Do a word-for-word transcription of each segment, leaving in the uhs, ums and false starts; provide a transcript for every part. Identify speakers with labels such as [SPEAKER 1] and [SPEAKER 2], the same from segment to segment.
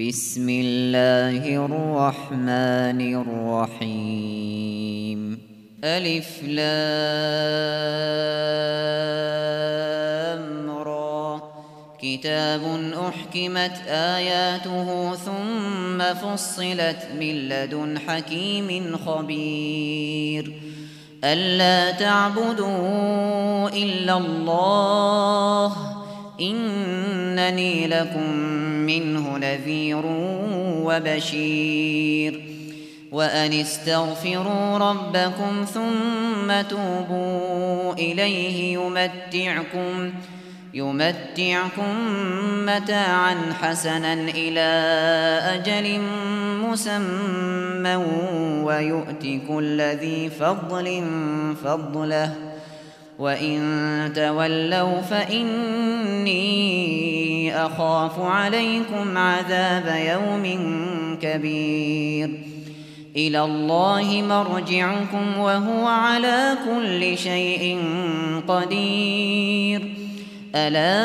[SPEAKER 1] بسم الله الرحمن الرحيم ألف لام را كتاب أحكمت آياته ثم فصلت من لدن حكيم خبير ألا تعبدوا إلا الله إنني لكم منه نذير وبشير وأن استغفروا ربكم ثم توبوا إليه يمتعكم يمتعكم متاعا حسنا إلى أجل مسمى ويؤت كل ذي فضل فضله وإن تولوا فإني أخاف عليكم عذاب يوم كبير إلى الله مرجعكم وهو على كل شيء قدير ألا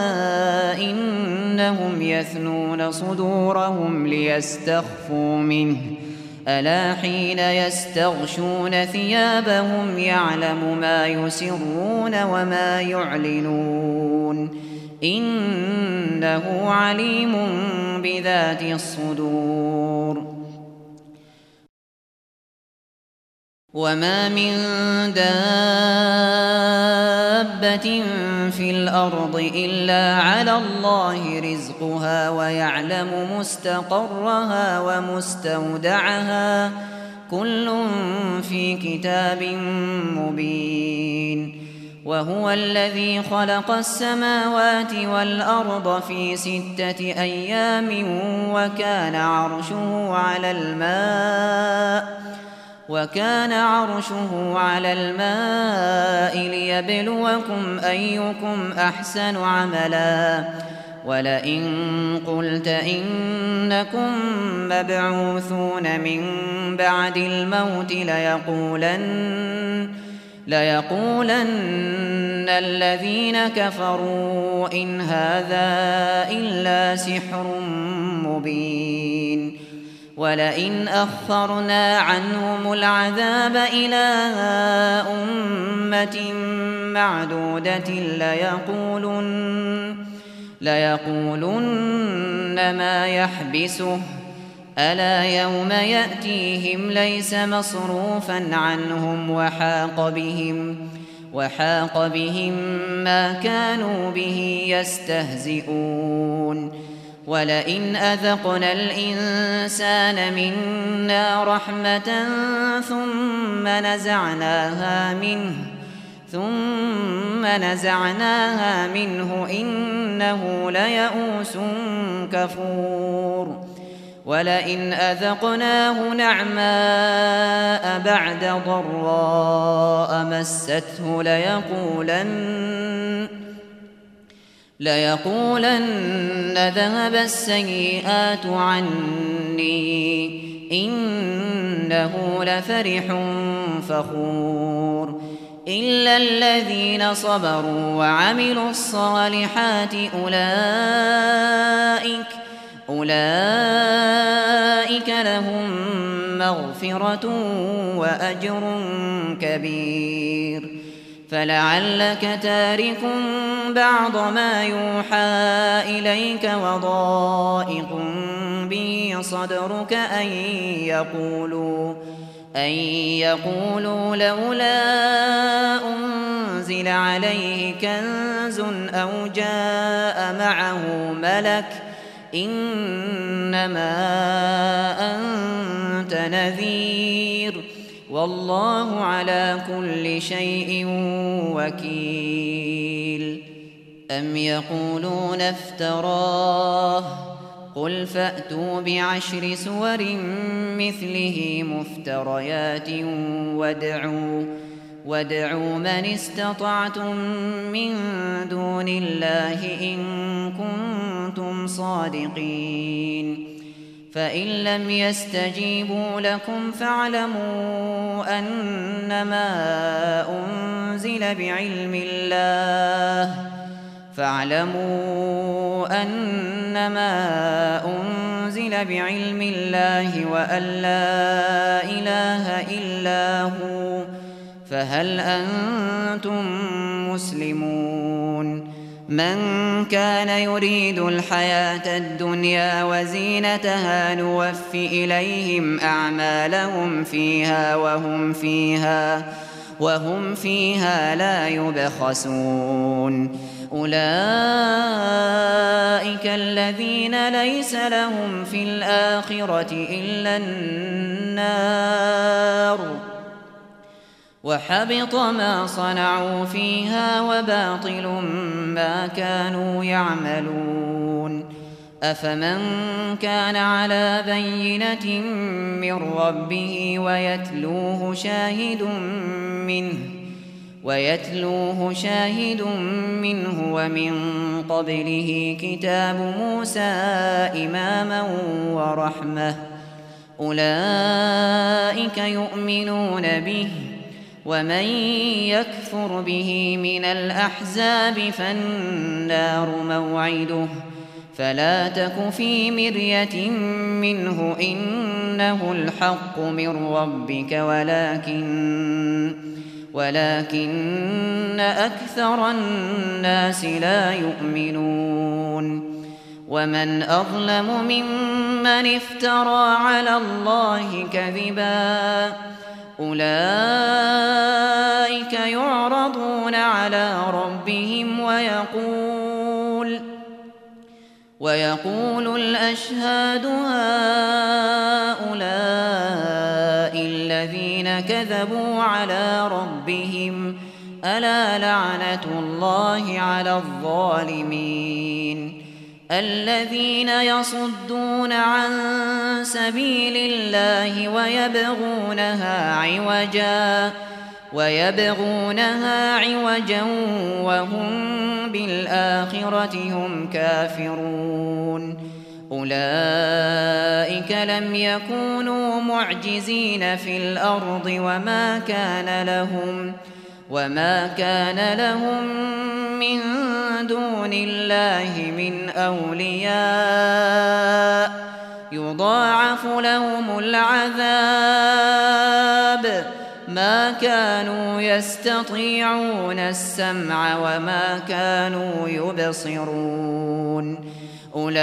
[SPEAKER 1] إنهم يثنون صدورهم ليستخفوا منه ألا حين يستغشون ثيابهم يعلم ما يسرون وما يعلنون إنه عليم بذات الصدور وما من دابة في الأرض إلا على الله رزقها ويعلم مستقرها ومستودعها كل في كتاب مبين وهو الذي خلق السماوات والأرض في ستة أيام وكان عرشه على الماء وكان عرشه على الماء ليبلوكم أيكم أحسن عملا ولئن قلت إنكم مبعوثون من بعد الموت ليقولن ليقولن الذين كفروا إن هذا إلا سحر مبين ولئن أخرنا عنهم العذاب إلى أمة معدودة ليقولن ليقولن ما يحبسه ألا يوم يأتيهم ليس مصروفا عنهم وحاق بهم وحاق بهم ما كانوا به يستهزئون ولئن أذقنا الإنسان منا رحمة ثم نزعناها منه ثم نزعناها منه إنه ليئوس كفور ولئن أذقناه نعماء بعد ضراء مسته ليقولن ليقولن ذهب السيئات عني إنه لفرح فخور إلا الذين صبروا وعملوا الصالحات أولئك أولئك لهم مغفرة وأجر كبير فلعلك تارك بعض ما يوحى إليك وضائق به صدرك أن يقولوا أن يقولوا لولا أنزل عليه كنز أو جاء معه ملك إنما أنت نذير والله على كل شيء وكيل أم يقولون افتراه قل فأتوا بعشر سور مثله مفتريات وادعوا وادعوا من استطعتم من دون الله إن كنتم صادقين فإن لم يستجيبوا لكم فاعلموا أنما أنزل بعلم الله فاعلموا أنما أنزل بعلم الله وأن لا إله إلا هو فهل أنتم مسلمون؟ من كان يريد الحياة الدنيا وزينتها نوف إليهم أعمالهم فيها وهم فيها وهم فيها لا يبخسون. أولئك الذين ليس لهم في الآخرة إلا النار وحبط ما صنعوا فيها وباطل ما كانوا يعملون. أفمن كان على بينة من ربه ويتلوه شاهد منه ويتلوه شاهد منه ومن قبله كتاب موسى إماما ورحمة أولئك يؤمنون به ومن يكفر به من الأحزاب فالنار موعده فلا تك في مرية منه إنه الحق من ربك ولكن ولكن أكثر الناس لا يؤمنون. ومن أظلم ممن افترى على الله كذبا أولئك يعرضون على ربهم ويقول ويقول الأشهاد هؤلاء الذين كذبوا على ربهم ألا لعنة الله على الظالمين الذين يصدون عن سبيل الله ويبغونها عوجا ويبغونها عوجا وهم بالآخرة هم كافرون. أولئك لم يكونوا معجزين في الأرض وما كان لهم وما كان لهم من دون الله من أولياء يضاعف لهم العذاب ما كانوا يستطيعون السمع وما كانوا يبصرون. أولئك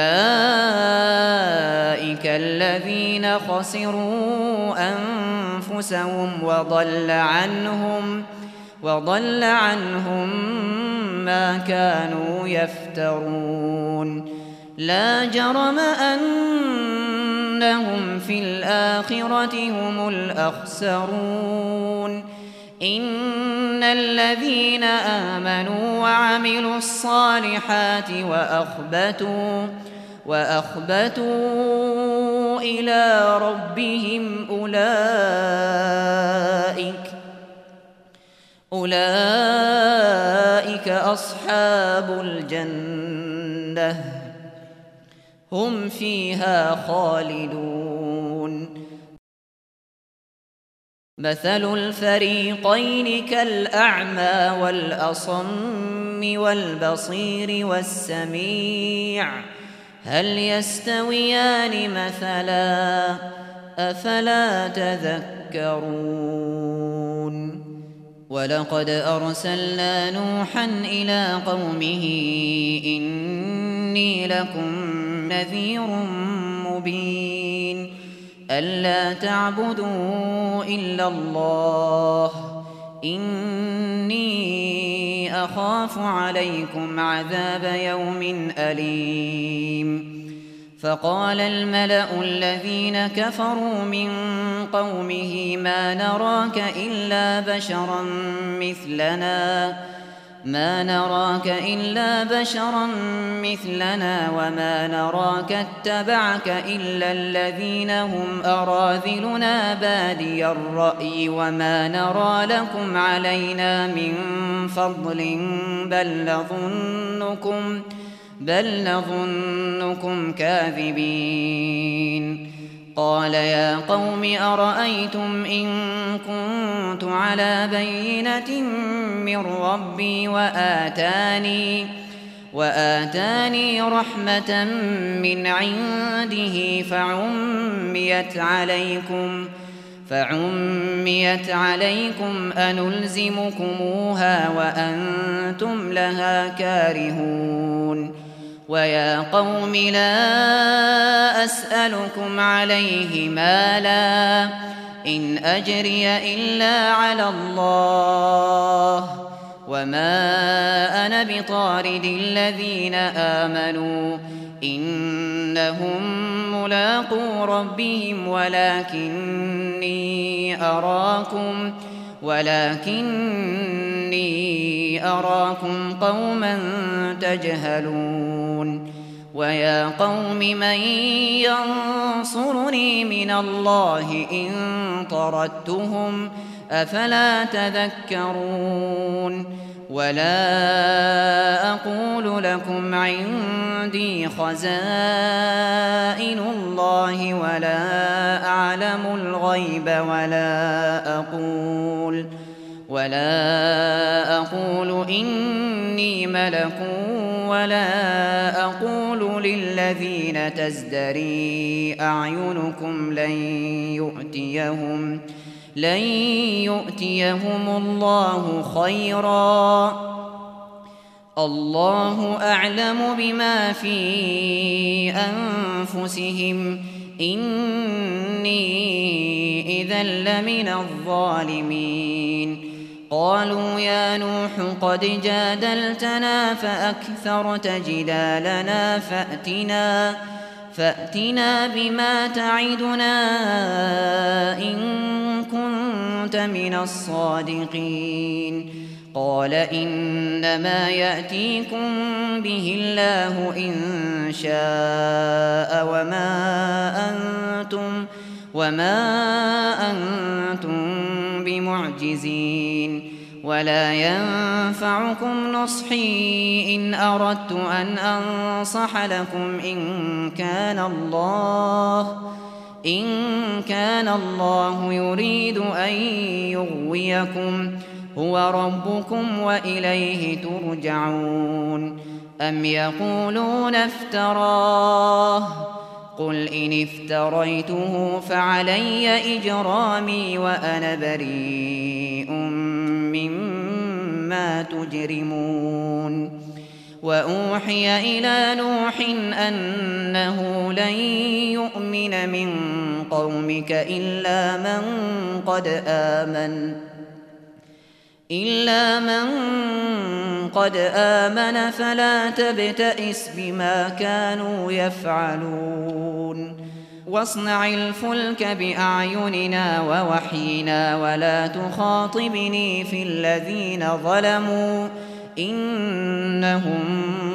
[SPEAKER 1] الذين خسروا أنفسهم وضل عنهم وضل عنهم ما كانوا يفترون. لا جرم أنهم في الآخرة هم الأخسرون. إن الذين آمنوا وعملوا الصالحات وأخبتوا وأخبتوا إلى ربهم أولئك أولئك أصحاب الجنة هم فيها خالدون. مثل الفريقين كالأعمى والأصم والبصير والسميع هل يستويان مثلا أفلا تذكرون. ولقد أرسلنا نوحا إلى قومه إني لكم نذير مبين ألا تعبدوا إلا الله إني أخاف عليكم عذاب يوم أليم. فقال الملأ الذين كفروا من قومه ما نراك إلا بشرا مثلنا ما نراك إلا بشرا مثلنا وما نراك اتبعك إلا الذين هم أراذلنا بادي الرأي وما نرى لكم علينا من فضل بل نظنكم بل نظنكم كاذبين. قال يا قوم أرأيتم إن كنت على بينة من ربي وآتاني وآتاني رحمة من عنده فعميت عليكم فعميت عليكم أنلزمكموها وأنتم لها كارهون ويا قوم لا أسألكم عليه مالا إن أجري إلا على الله وما أنا بطارد الذين آمنوا إنهم ملاقو ربهم ولكني أراكم ولكني أراكم قوما تجهلون ويا قوم من ينصرني من الله إن طردتهم أفلا تذكرون ولا أقول لكم عندي خزائن الله ولا أعلم الغيب ولا أقول ولا أقول إني ملك ولا أقول للذين تزدري أعينكم لن يؤتيهم لن يؤتيهم الله خيرا الله أعلم بما في أنفسهم إني إذا لمن الظالمين قالوا يا نوح قد جادلتنا فأكثرت جدالنا فأتنا فأتنا بما تعدنا إن كنت من الصادقين قال إنما يأتيكم به الله إن شاء وما أنتم وما أنتم بمعجزين ولا ينفعكم نصحي إن أردت أن أنصح لكم إن كان الله إن كان الله يريد أن يغويكم هو ربكم وإليه ترجعون أم يقولون افتراه قل إن افتريته فعلي إجرامي وأنا بريء مما تجرمون وأوحي إلى نوح أنه لن يؤمن من قومك إلا من قد آمن إلا من قد آمن فلا تبتئس بما كانوا يفعلون واصنع الفلك بأعيننا ووحينا ولا تخاطبني في الذين ظلموا إنهم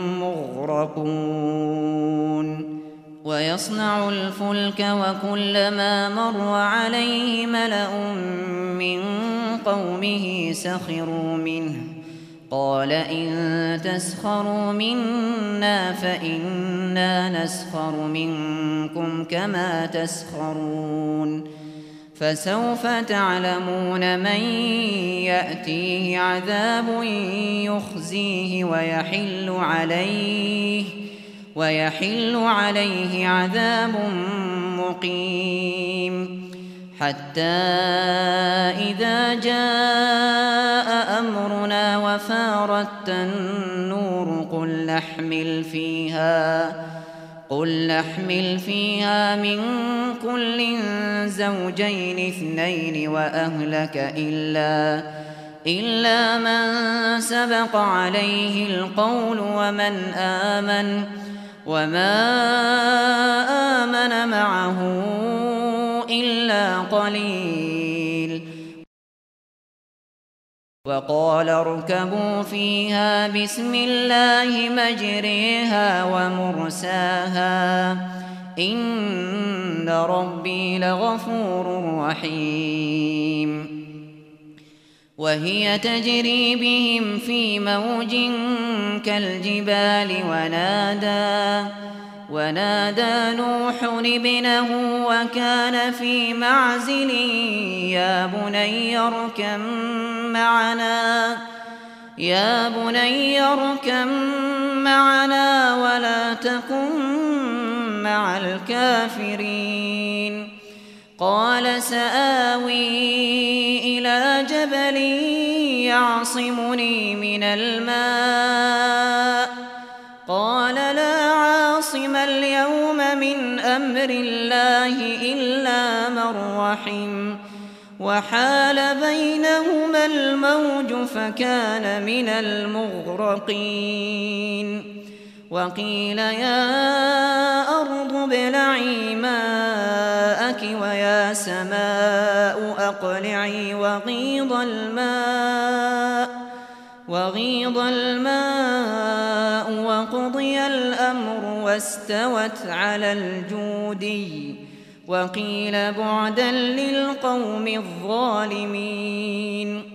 [SPEAKER 1] مغرقون ويصنع الفلك وكلما مر عليه ملأ من قومه سخروا منه قال إن تسخروا منا فإنا نسخر منكم كما تسخرون فسوف تعلمون من يأتيه عذاب يخزيه ويحل عليه ويحل عليه عذاب مقيم حتى إذا جاء أمرنا وفارت النور قل نحمل فيها قل نحمل فيها من كل زوجين اثنين وأهلك إلا إلا من سبق عليه القول ومن آمن وما آمن معه إلا قليل وقال اركبوا فيها بسم الله مجريها ومرساها إن ربي لغفور رحيم وهي تجري بهم في موج كالجبال ونادى ونادى نوح ابنه وكان في معزل يا بني اركب معنا يا بني اركب معنا ولا تكن مع الكافرين. قال سآوي إلى جبل يعصمني من الماء قال لا عاصم اليوم من أمر الله إلا من رحم وحال بينهما الموج فكان من المغرقين. وقيل يا أرض ابلعي ماءك ويا سماء أقلعي وغيض الماء وغيض الماء وقضي الأمر واستوت على الجودي وقيل بعدا للقوم الظالمين.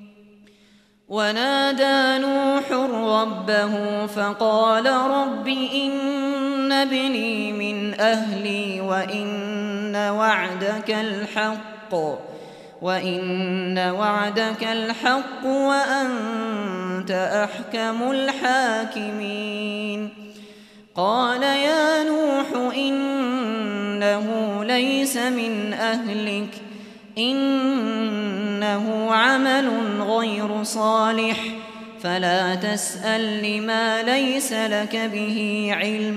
[SPEAKER 1] ونادى نوح ربه فقال رب إن ابني من أهلي وإن وعدك الحق وإن وعدك الحق وأنت أحكم الحاكمين. قال يا نوح إنه ليس من أهلك إنه عمل غير صالح فلا تسأل لما ليس لك به علم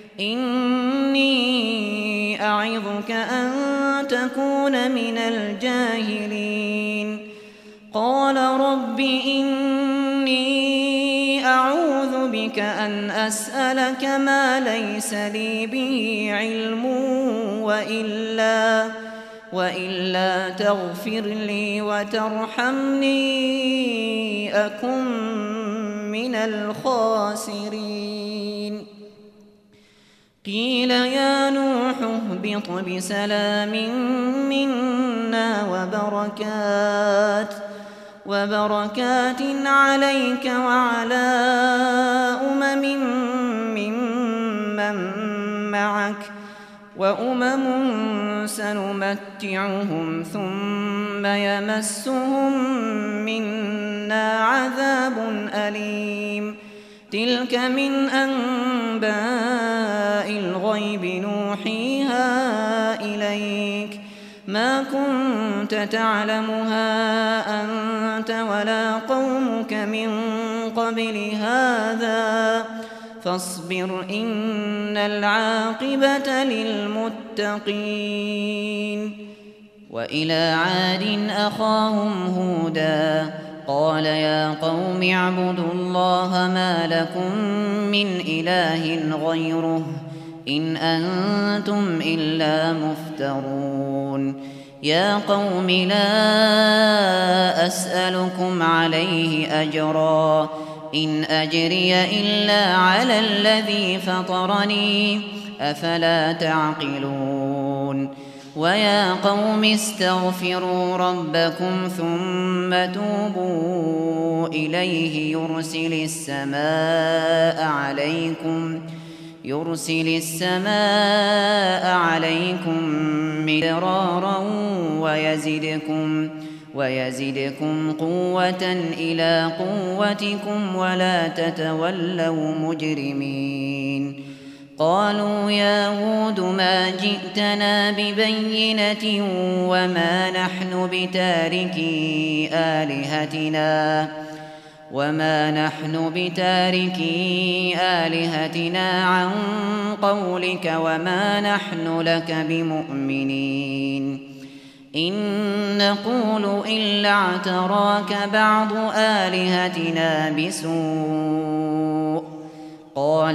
[SPEAKER 1] إني أعظك أن تكون من الجاهلين. قال رب إني أعوذ بك أن أسألك ما ليس لي به علم وإلا وإلا تغفر لي وترحمني أكن من الخاسرين. قيل يا نوح اهبط بسلام منا وبركات وبركات عليك وعلى أمم ممن معك وأمم سنمتعهم ثم يمسهم منا عذاب أليم. تلك من أنباء الغيب نوحيها إليك ما كنت تعلمها أنت ولا قومك من قبل هذا فاصبر إن العاقبة للمتقين. وإلى عاد أخاهم هودا قال يا قوم اعبدوا الله ما لكم من إله غيره إن أنتم إلا مفترون. يا قوم لا أسألكم عليه أجرا إن أجري إلا على الذي فطرني أفلا تعقلون. ويا قوم استغفروا ربكم ثم توبوا إليه يرسل السماء عليكم يرسل السماء عليكم مدرارا ويزدكم ويزدكم قوة إلى قوتكم ولا تتولوا مجرمين. قالوا يا هود ما جئتنا ببينة وما نحن بتاركي آلهتنا وما نحن بتاركي آلهتنا عن قولك وما نحن لك بمؤمنين. إن نقول إلا اعتراك بعض آلهتنا بسوء. قال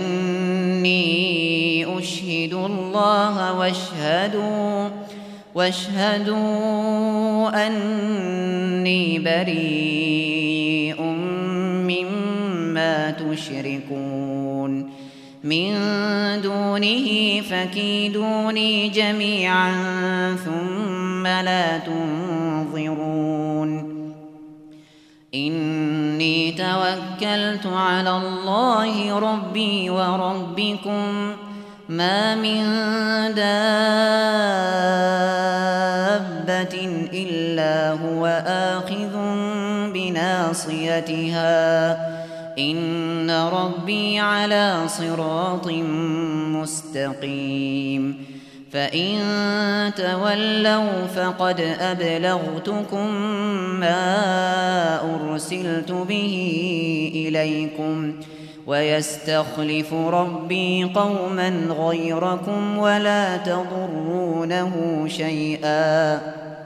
[SPEAKER 1] إني أشهد الله واشهدوا واشهدوا أني بريء مما تشركون من دونه فكيدوني جميعا ثم لا تنظرون. إني توكلت على الله ربي وربكم ما من دابة إلا هو آخذ بناصيتها إن ربي على صراط مستقيم فإن تولوا فقد أبلغتكم ما أرسلت به إليكم ويستخلف ربي قوما غيركم ولا تضرونه شيئا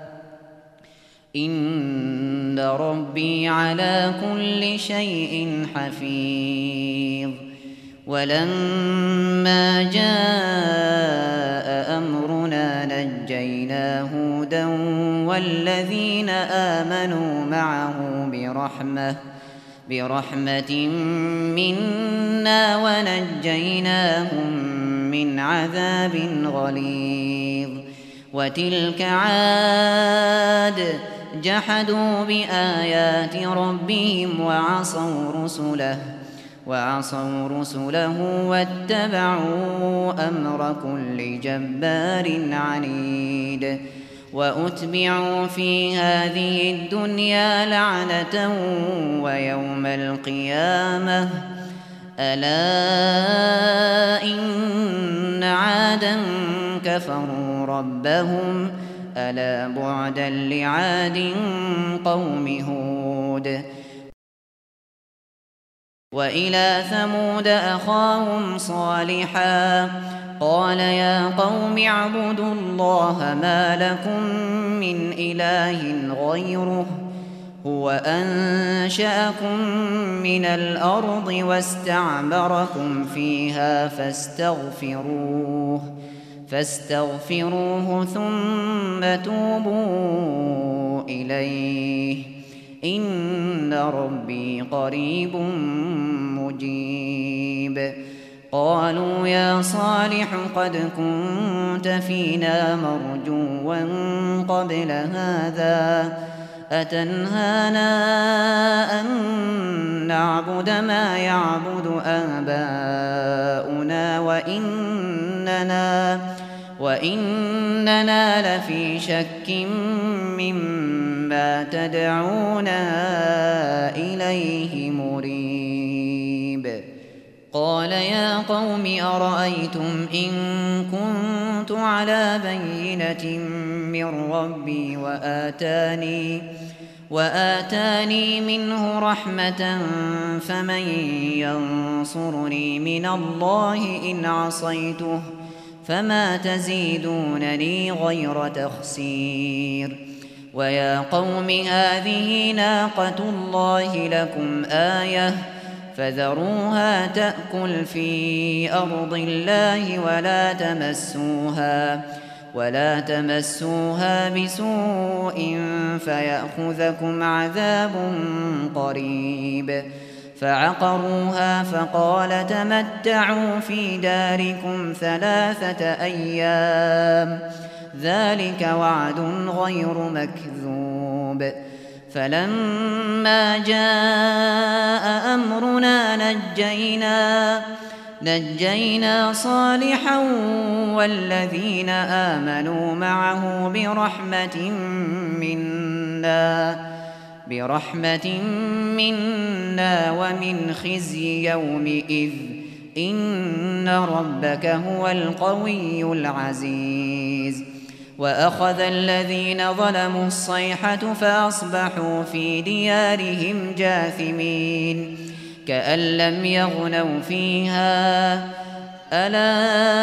[SPEAKER 1] إن ربي على كل شيء حفيظ ولما جاء أمرنا نجينا هودا والذين آمنوا معه برحمة برحمة منا ونجيناهم من عذاب غليظ وتلك عاد جحدوا بآيات ربهم وعصوا رسله وعصوا رسله واتبعوا أمر كل جبار عنيد وأتبعوا في هذه الدنيا لعنة ويوم القيامة ألا إن عادا كفروا ربهم ألا بعدا لعاد قوم هود وإلى ثمود أخاهم صالحا قال يا قوم اعبدوا الله ما لكم من إله غيره هو أنشأكم من الأرض واستعمركم فيها فاستغفروه فاستغفروه ثم توبوا إليه إن ربي قريب مجيب قالوا يا صالح قد كنت فينا مرجوا قبل هذا أتنهانا أن نعبد ما يعبد آباؤنا وإننا وإننا لفي شك مما تدعونا إليه مريب قال يا قوم أرأيتم إن كنت على بينة من ربي وآتاني وآتاني منه رحمة فمن ينصرني من الله إن عصيته فما تزيدونني غير تخسير ويا قوم هذه ناقة الله لكم آية فذروها تأكل في أرض الله ولا تمسوها ولا تمسوها بسوء فيأخذكم عذاب قريب فعقروها فقال تمتعوا في داركم ثلاثة أيام ذلك وعد غير مكذوب فلما جاء أمرنا نجينا نجينا صالحا والذين آمنوا معه برحمة منا برحمة منا ومن خزي يومئذ إن ربك هو القوي العزيز وأخذ الذين ظلموا الصيحة فأصبحوا في ديارهم جاثمين كأن لم يغنوا فيها ألا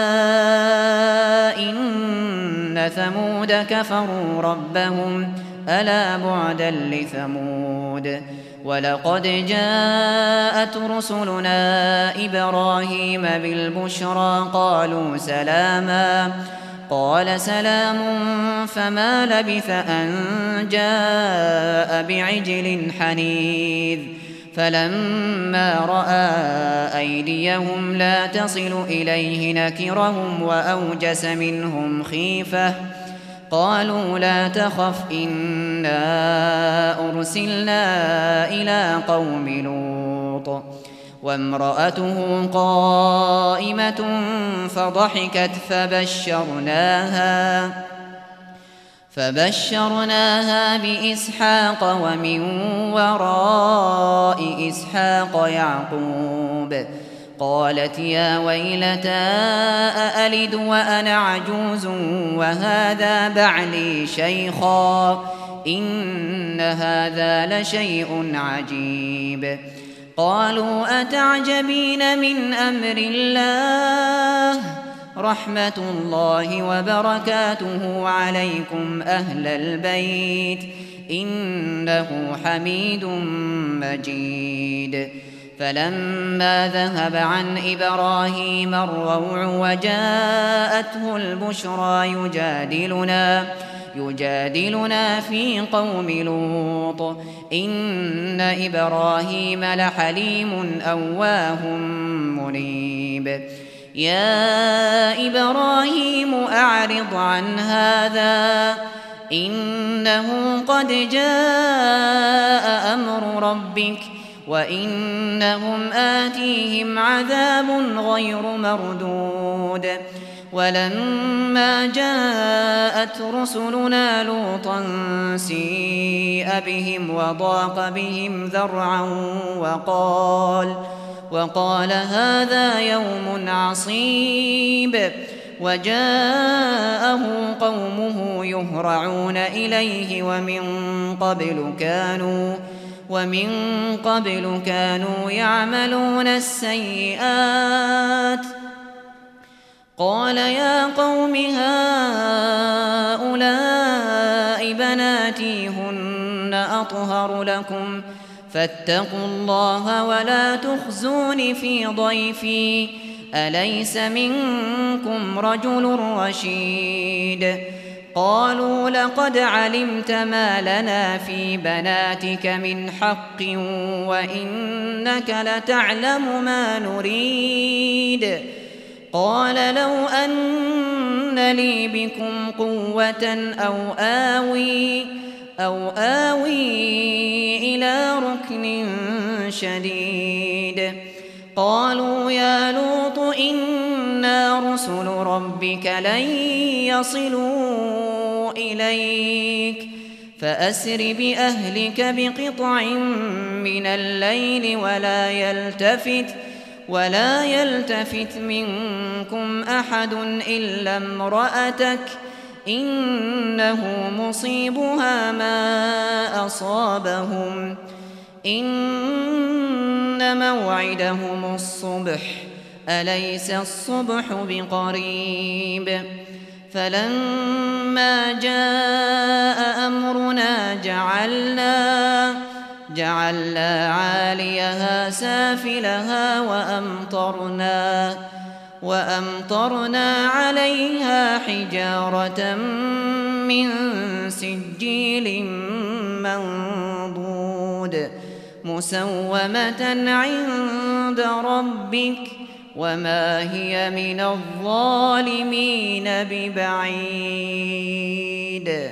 [SPEAKER 1] إن ثمود كفروا ربهم ألا بعدا لثمود ولقد جاءت رسلنا إبراهيم بالبشرى قالوا سلاما قال سلام فما لبث أن جاء بعجل حنيذ فلما رأى أيديهم لا تصل إليه نكرهم وأوجس منهم خيفة قالوا لا تخف إنا أرسلنا إلى قوم لوط وامرأته قائمة فضحكت فبشرناها فبشرناها بإسحاق ومن وراء إسحاق يعقوب. قالت يا ويلتى أألد وأنا عجوز وهذا بعلي شيخا إن هذا لشيء عجيب. قالوا أتعجبين من أمر الله رحمة الله وبركاته عليكم أهل البيت إنه حميد مجيد. فلما ذهب عن إبراهيم الروع وجاءته البشرى يجادلنا يجادلنا في قوم لوط إن إبراهيم لحليم أواه منيب. يا إبراهيم أعرض عن هذا إنه قد جاء أمر ربك وإنهم آتيهم عذاب غير مردود. ولما جاءت رسلنا لوطا سيء بهم وضاق بهم ذرعا وقال وقال هذا يوم عصيب. وجاءه قومه يهرعون إليه ومن قبل كانوا ومن قبل كانوا يعملون السيئات. قال يا قوم هؤلاء بناتي هن أطهر لكم فاتقوا الله ولا تخزون في ضيفي أليس منكم رجل رشيد. قالوا لقد علمت ما لنا في بناتك من حق وإنك لتعلم ما نريد. قال لو أن لي بكم قوة أو آوي أو آوي إلى ركن شديد. قالوا يا لوط إنا رسل ربك لن يصلوا إليك فأسر بأهلك بقطع من الليل ولا يلتفت ولا يلتفت منكم أحد إلا امرأتك إنه مصيبها ما أصابهم إن موعدهم الصبح أليس الصبح بقريب. فلما جاء أمرنا جعلنا جعلنا عاليها سافلها وأمطرنا وأمطرنا عليها حجارة من سجيل منضود مسومة عند ربك وما هي من الظالمين ببعيد.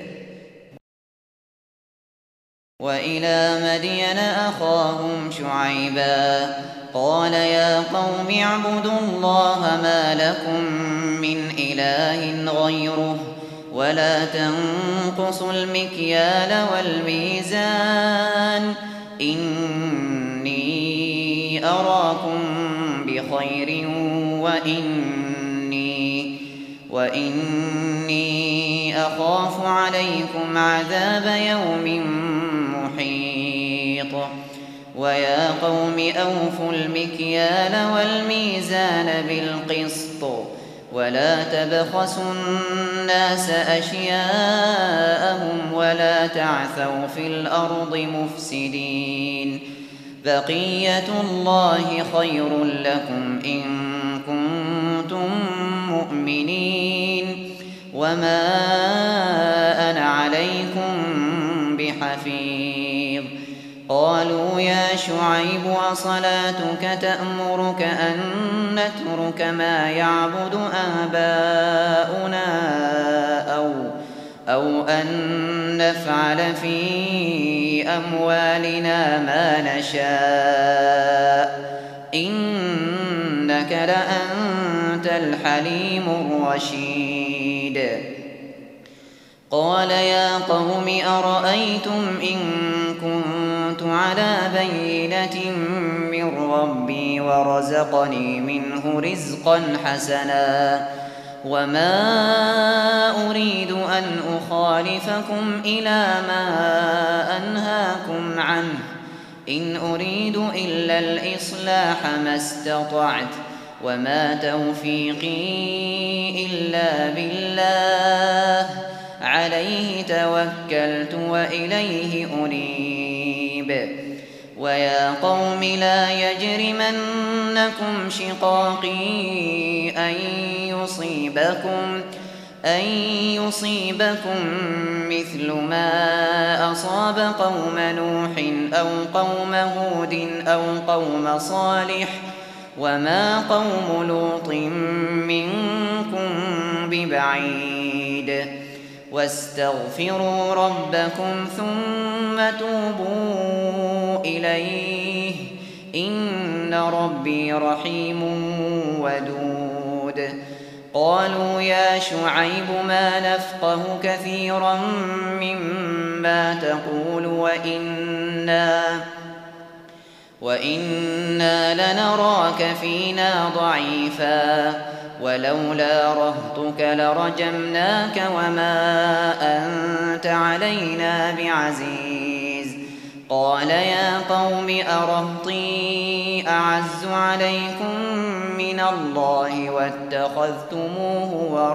[SPEAKER 1] وإلى مدين أخاهم شعيبا قال يا قوم اعبدوا الله ما لكم من إله غيره ولا تنقصوا المكيال والميزان إني أراكم بخير وإني, وإني أخاف عليكم عذاب يوم محيط. ويا قوم أوفوا المكيال والميزان بالقسط ولا تبخسوا الناس أشياءهم ولا تعثوا في الأرض مفسدين بقية الله خير لكم إن كنتم مؤمنين وما أنا عليكم بحفيظ. قالوا يا شعيب وصلاتك تأمرك أن نترك ما يعبد آباؤنا أو, أو أن نفعل في أموالنا ما نشاء إنك لأنت الحليم الرشيد. قال يا قوم أرأيتم إن كنت على بينة من ربي ورزقني منه رزقا حسنا وما أريد أن أخالفكم إلى ما أنهاكم عنه إن أريد إلا الإصلاح ما استطعت وما توفيقي إلا بالله عليه توكلت وإليه أنيب ويا قوم لا يجرمنكم شقاقي أن يصيبكم أن يصيبكم مثل ما أصاب قوم نوح أو قوم هود أو قوم صالح وما قوم لوط منكم ببعيد واستغفروا ربكم ثم توبوا إليه إن ربي رحيم ودود قالوا يا شعيب ما نفقه كثيرا مما تقول وإنا وإنا لنراك فينا ضعيفا ولولا رهطك لرجمناك وما أنت علينا بعزيز قال يا قوم أرهطي أعز عليكم من الله واتخذتموه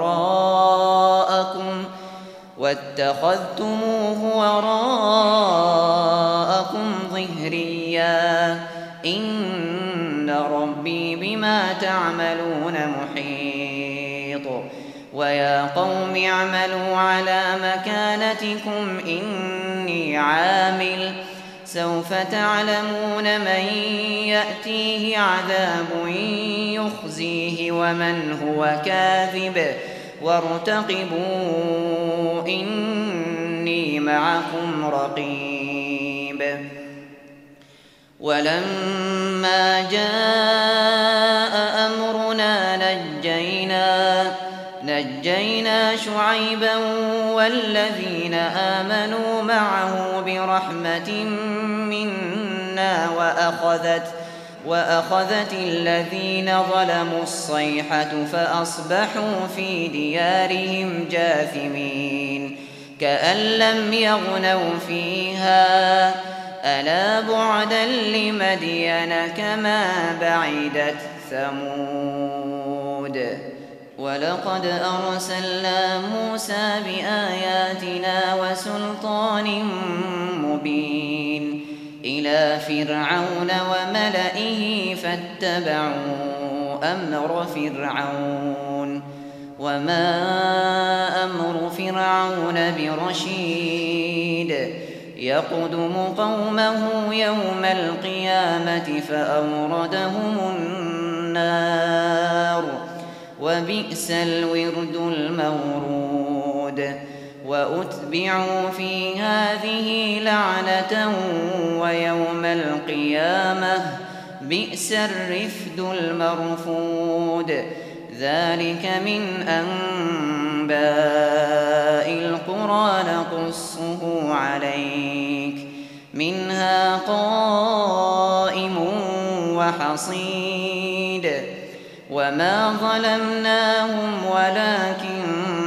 [SPEAKER 1] وراءكم واتخذتموه وراءكم ظهريا إن ربي بما تعملون محيط ويا قوم اعملوا على مكانتكم إني عامل سوف تعلمون من يأتيه عذاب يخزيه ومن هو كاذب وارتقبوا إني معكم رقيب ولما جاء أمرنا نجينا نجينا شعيبا والذين آمنوا معه برحمة منا وأخذت وأخذت الذين ظلموا الصيحة فأصبحوا في ديارهم جاثمين كأن لم يغنوا فيها ألا بعدا لمدين كما بعدت ثمود ولقد أرسلنا موسى بآياتنا وسلطان مبين إلى فرعون وملئه فاتبعوا أمر فرعون وما أمر فرعون برشيد يقدم قومه يوم القيامة فأوردهم النار وبئس الورد المورود وأتبعوا في هذه لعنة ويوم القيامة بئس الرفد المرفود ذلك من أنباء القرى نقصه عليك منها قائم وحصيد وما ظلمناهم ولكن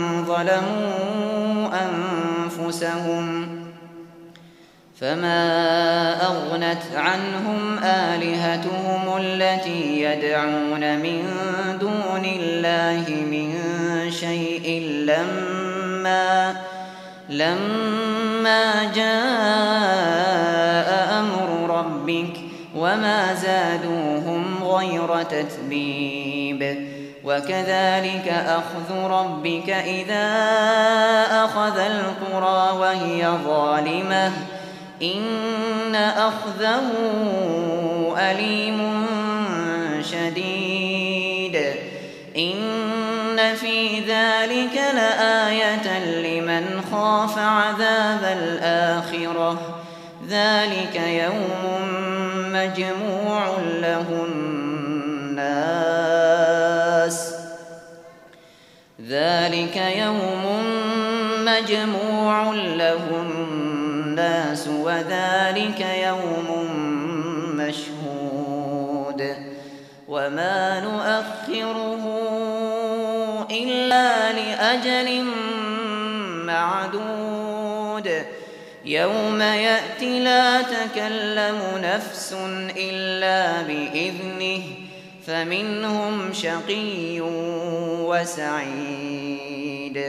[SPEAKER 1] ظلموا أنفسهم فما أغنت عنهم آلهتهم التي يدعون من دون الله من شيء لما لما جاء أمر ربك وما زادوهم غير تتبيب وكذلك أخذ ربك إذا أخذ القرى وهي ظالمة إن أخذه أليم شديد إن في ذلك لآية لمن خاف عذاب الآخرة ذلك يوم مجموع له الناس ذلك يوم مجموع له الناس وذلك يوم مشهود وما نؤخره إلا لأجل معدود يوم يأتي لا تكلم نفس إلا بإذنه فمنهم شقي وسعيد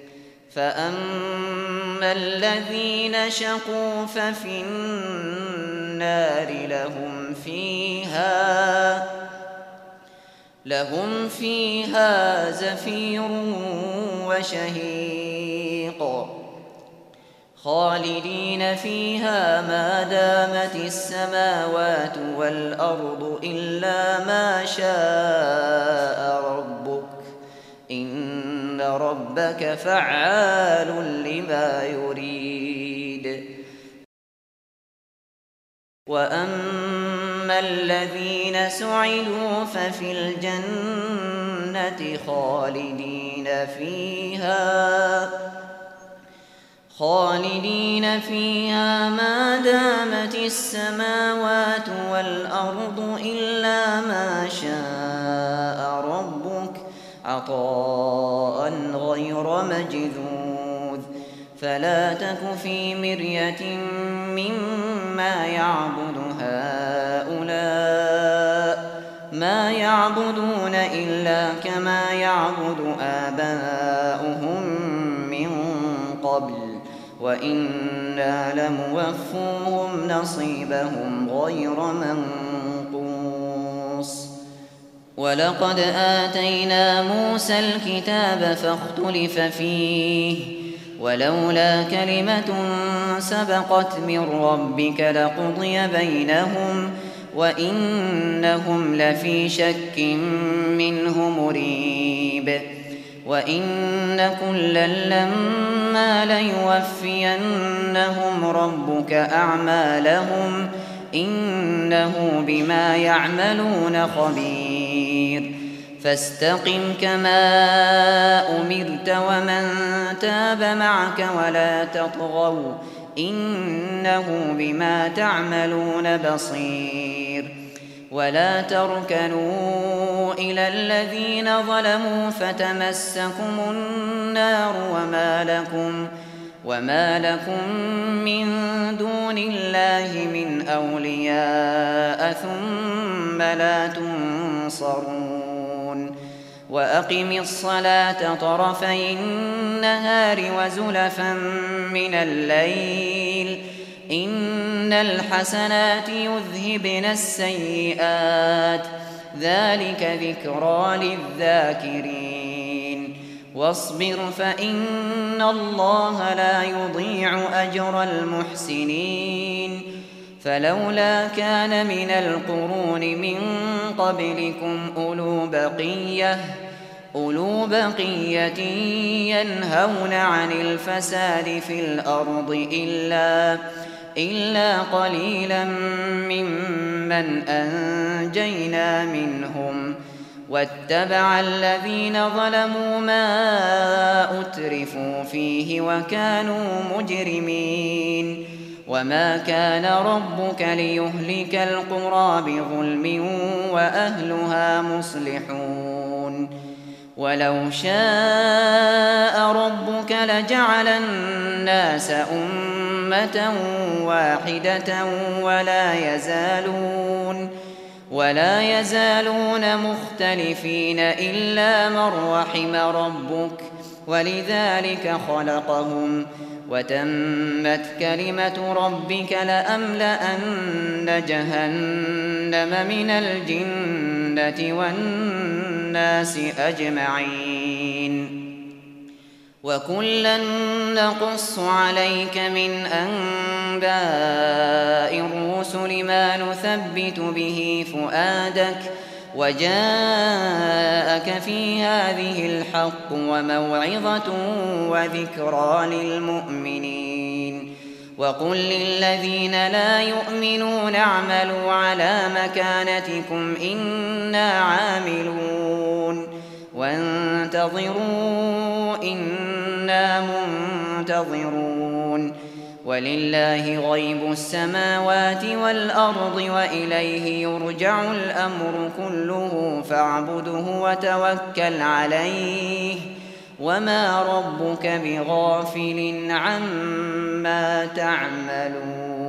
[SPEAKER 1] فأما الذين شقوا ففي النار لهم فيها لهم فيها زفير وشهيق خالدين فيها ما دامت السماوات والأرض إلا ما شاء ربك إن ربك فعال لما يريد وأما الذين سعدوا ففي الجنة خالدين فيها خالدين فيها ما دامت السماوات والأرض إلا ما شاء ربك عطاء غير مجذوذ فلا تك في مرية مما يعبد هؤلاء ما يعبدون إلا كما يعبد آباؤهم من قبل وإنا لموفوهم نصيبهم غير منقوص ولقد آتينا موسى الكتاب فاختلف فيه ولولا كلمة سبقت من ربك لقضي بينهم وإنهم لفي شك منه مريب وإن كلا لما ليوفينهم ربك أعمالهم إنه بما يعملون خبير فاستقم كما أمرت ومن تاب معك ولا تطغوا إنه بما تعملون بصير ولا تركنوا إلى الذين ظلموا فتمسكم النار وما لكم وما لكم من دون الله من أولياء ثم لا تنصرون وأقم الصلاة طرفي النهار وزلفا من الليل إن الحسنات يذهبن السيئات ذلك ذكرى للذاكرين واصبر فإن الله لا يضيع أجر المحسنين فلولا كان من القرون من قبلكم أولو بقية أولو بقية ينهون عن الفساد في الأرض إلا إلا قليلا ممن أنجينا منهم واتبع الذين ظلموا ما أترفوا فيه وكانوا مجرمين وما كان ربك ليهلك القرى بظلم وأهلها مصلحون ولو شاء ربك لجعل الناس أمة واحدة ولا يزالون ولا يزالون مختلفين إلا من رحم ربك ولذلك خلقهم وتمت كلمة ربك لأملأن جهنم من الجنة والناس أجمعين وكلا نقص عليك من أنباء الرسل ما نثبت به فؤادك وجاءك في هذه الحق وموعظة وذكرى للمؤمنين وقل للذين لا يؤمنون اعملوا على مكانتكم إنا عاملون وانتظروا إنا منتظرون ولله غيب السماوات والأرض وإليه يرجع الأمر كله فاعبده وتوكل عليه وما ربك بغافل عما تعملون.